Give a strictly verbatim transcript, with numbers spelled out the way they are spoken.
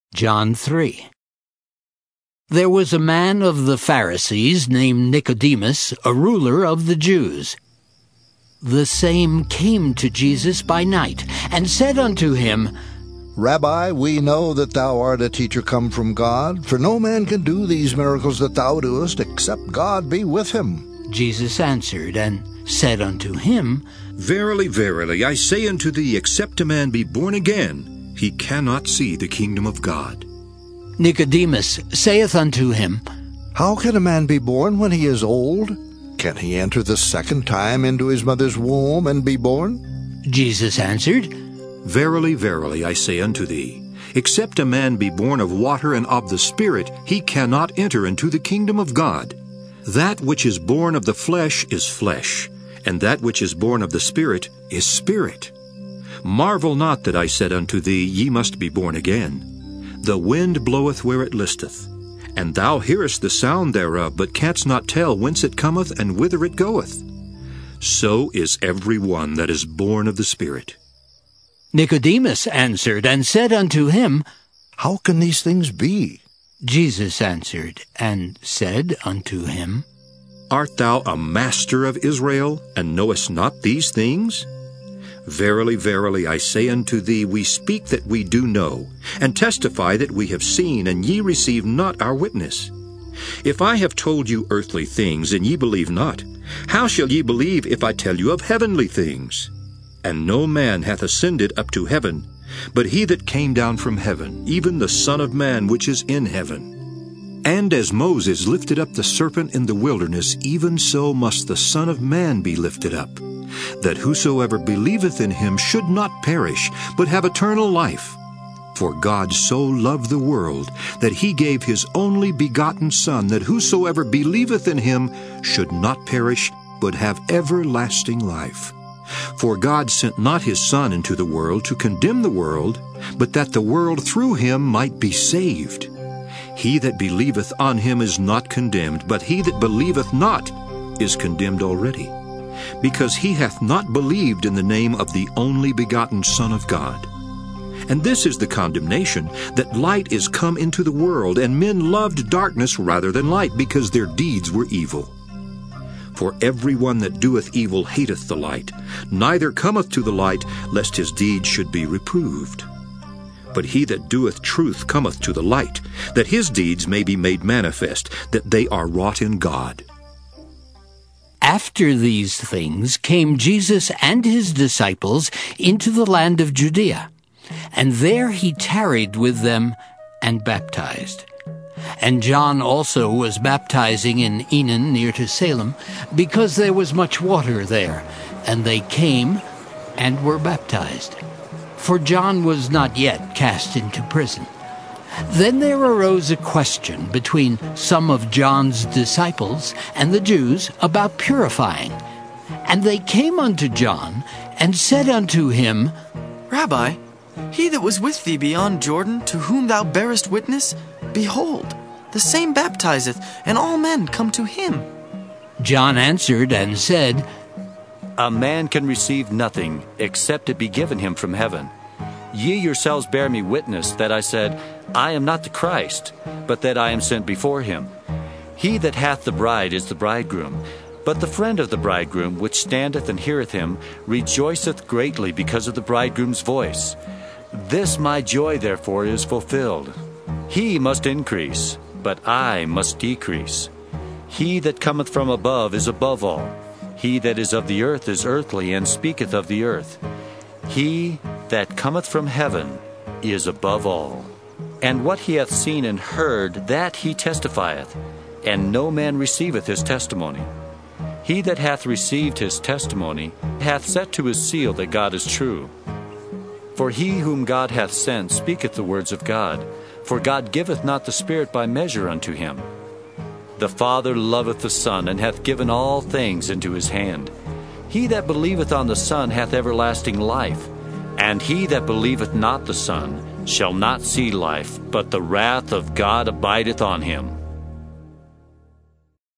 John three. There was a man of the Pharisees named Nicodemus, a ruler of the Jews. The same came to Jesus by night, and said unto him, Rabbi, we know that thou art a teacher come from God, for no man can do these miracles that thou doest, except God be with him. Jesus answered and said unto him, Verily, verily, I say unto thee, except a man be born again, he cannot see the kingdom of God. Nicodemus saith unto him, How can a man be born when he is old? Can he enter the second time into his mother's womb and be born? Jesus answered, Verily, verily, I say unto thee, except a man be born of water and of the Spirit, he cannot enter into the kingdom of God. That which is born of the flesh is flesh, and that which is born of the Spirit is spirit. Marvel not that I said unto thee, Ye must be born again. The wind bloweth where it listeth, and thou hearest the sound thereof, but canst not tell whence it cometh and whither it goeth. So is every one that is born of the Spirit. Nicodemus answered and said unto him, How can these things be? Jesus answered and said unto him, Art thou a master of Israel, and knowest not these things? Verily, verily, I say unto thee, we speak that we do know, and testify that we have seen, and ye receive not our witness. If I have told you earthly things, and ye believe not, how shall ye believe if I tell you of heavenly things? And no man hath ascended up to heaven, but he that came down from heaven, even the Son of Man which is in heaven. And as Moses lifted up the serpent in the wilderness, even so must the Son of Man be lifted up, that whosoever believeth in him should not perish, but have eternal life. For God so loved the world, that he gave his only begotten Son, that whosoever believeth in him should not perish, but have everlasting life. For God sent not his Son into the world to condemn the world, but that the world through him might be saved. He that believeth on him is not condemned, but he that believeth not is condemned already, because he hath not believed in the name of the only begotten Son of God. And this is the condemnation, that light is come into the world, and men loved darkness rather than light, because their deeds were evil. For every one that doeth evil hateth the light, neither cometh to the light, lest his deeds should be reproved. But he that doeth truth cometh to the light, that his deeds may be made manifest, that they are wrought in God. After these things came Jesus and his disciples into the land of Judea, and there he tarried with them and baptized. And John also was baptizing in Enon near to Salem, because there was much water there, and they came and were baptized. For John was not yet cast into prison. Then there arose a question between some of John's disciples and the Jews about purifying. And they came unto John, and said unto him, Rabbi, he that was with thee beyond Jordan, to whom thou bearest witness, behold, the same baptizeth, and all men come to him. John answered and said, A man can receive nothing, except it be given him from heaven. Ye yourselves bear me witness that I said, I am not the Christ, but that I am sent before him. He that hath the bride is the bridegroom. But the friend of the bridegroom, which standeth and heareth him, rejoiceth greatly because of the bridegroom's voice. This my joy therefore is fulfilled. He must increase, but I must decrease. He that cometh from above is above all. He that is of the earth is earthly, and speaketh of the earth. He that cometh from heaven is above all. And what he hath seen and heard, that he testifieth, and no man receiveth his testimony. He that hath received his testimony hath set to his seal that God is true. For he whom God hath sent speaketh the words of God, for God giveth not the Spirit by measure unto him. The Father loveth the Son, and hath given all things into his hand. He that believeth on the Son hath everlasting life, and he that believeth not the Son shall not see life, but the wrath of God abideth on him.